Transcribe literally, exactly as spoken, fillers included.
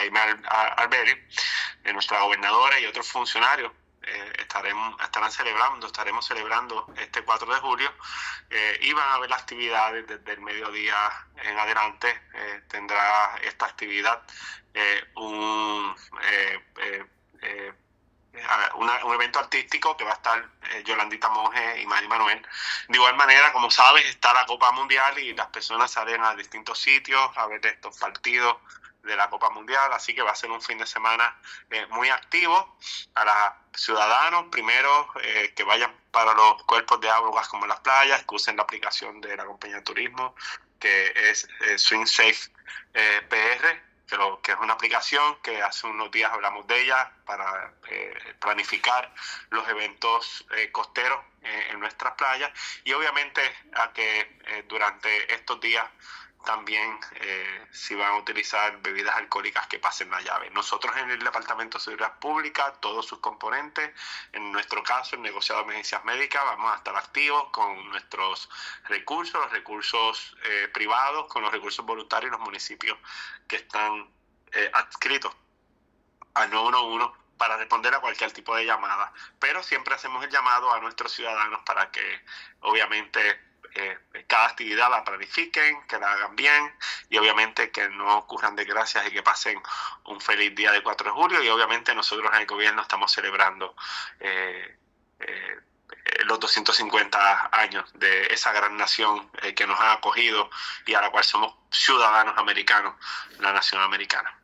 Jaime Alberi, eh, nuestra gobernadora y otros funcionarios eh, estaremos, estarán celebrando, estaremos celebrando este cuatro de julio eh, y van a haber actividades desde el mediodía en adelante. Eh, tendrá esta actividad eh, un... Eh, eh, eh, Una, un evento artístico que va a estar eh, Yolandita Monge y Manny Manuel. De igual manera, como sabes, está la Copa Mundial y las personas salen a distintos sitios a ver estos partidos de la Copa Mundial, así que va a ser un fin de semana eh, muy activo. A los ciudadanos, primero, eh, que vayan para los cuerpos de agua como las playas, que usen la aplicación de la compañía de turismo, que es eh, Swing Safe eh, P R, Que, lo, que es una aplicación que hace unos días hablamos de ella para eh, planificar los eventos eh, costeros eh, en nuestras playas, y obviamente a que eh, durante estos días también eh, si van a utilizar bebidas alcohólicas que pasen la llave. Nosotros en el Departamento de Seguridad Pública, todos sus componentes, en nuestro caso el negociado de emergencias médicas, vamos a estar activos con nuestros recursos, los recursos eh, privados, con los recursos voluntarios y los municipios que están eh, adscritos al nueve uno uno para responder a cualquier tipo de llamada. Pero siempre hacemos el llamado a nuestros ciudadanos para que obviamente Eh, cada actividad la planifiquen, que la hagan bien y obviamente que no ocurran desgracias y que pasen un feliz día de cuatro de julio. Y obviamente nosotros en el gobierno estamos celebrando eh, eh, los doscientos cincuenta años de esa gran nación eh, que nos ha acogido y a la cual somos ciudadanos americanos, la nación americana.